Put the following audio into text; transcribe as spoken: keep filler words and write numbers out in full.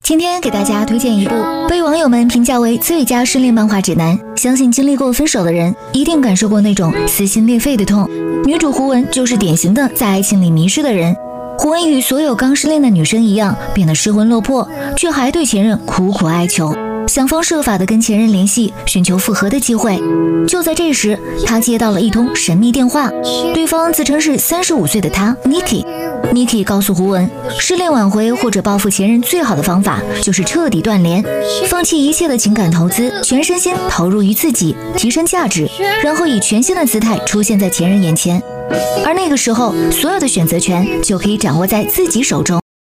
今天给大家推荐一部被网友们评价为最佳失恋漫画指南。相信经历过分手的人，一定感受过那种撕心裂肺的痛。女主胡文就是典型的在爱情里迷失的人。胡文与所有刚失恋的女生一样，变得失魂落魄，却还对前任苦苦哀求，想方设法的跟前任联系，寻求复合的机会。就在这时，他接到了一通神秘电话，对方自称是三十五岁的他 Niki。Niki 告诉胡文，失恋挽回或者报复前任最好的方法就是彻底断联，放弃一切的情感投资，全身心投入于自己，提升价值，然后以全新的姿态出现在前任眼前。而那个时候，所有的选择权就可以掌握在自己手中。